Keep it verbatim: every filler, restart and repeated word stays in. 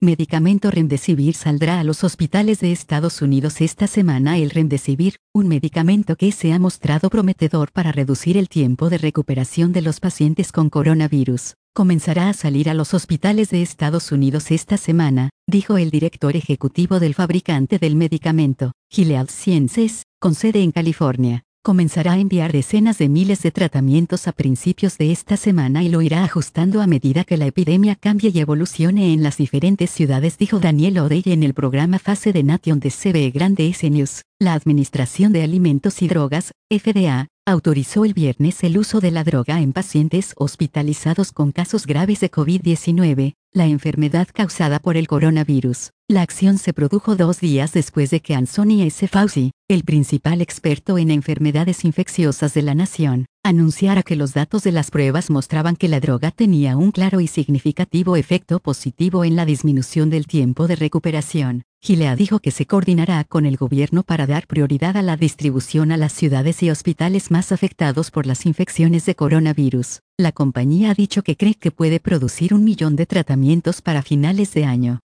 Medicamento Remdesivir saldrá a los hospitales de Estados Unidos esta semana. El Remdesivir, un medicamento que se ha mostrado prometedor para reducir el tiempo de recuperación de los pacientes con coronavirus, comenzará a salir a los hospitales de Estados Unidos esta semana, dijo el director ejecutivo del fabricante del medicamento, Gilead Sciences, con sede en California. Comenzará a enviar decenas de miles de tratamientos a principios de esta semana y lo irá ajustando a medida que la epidemia cambie y evolucione en las diferentes ciudades, dijo Daniel O'Day en el programa Fase de Nation de C B E Grande S News. La Administración de Alimentos y Drogas, F D A, autorizó el viernes el uso de la droga en pacientes hospitalizados con casos graves de COVID diecinueve, la enfermedad causada por el coronavirus. La acción se produjo dos días después de que Anthony S. Fauci, el principal experto en enfermedades infecciosas de la nación, anunciara que los datos de las pruebas mostraban que la droga tenía un claro y significativo efecto positivo en la disminución del tiempo de recuperación. Gilead dijo que se coordinará con el gobierno para dar prioridad a la distribución a las ciudades y hospitales más afectados por las infecciones de coronavirus. La compañía ha dicho que cree que puede producir un millón de tratamientos para finales de año.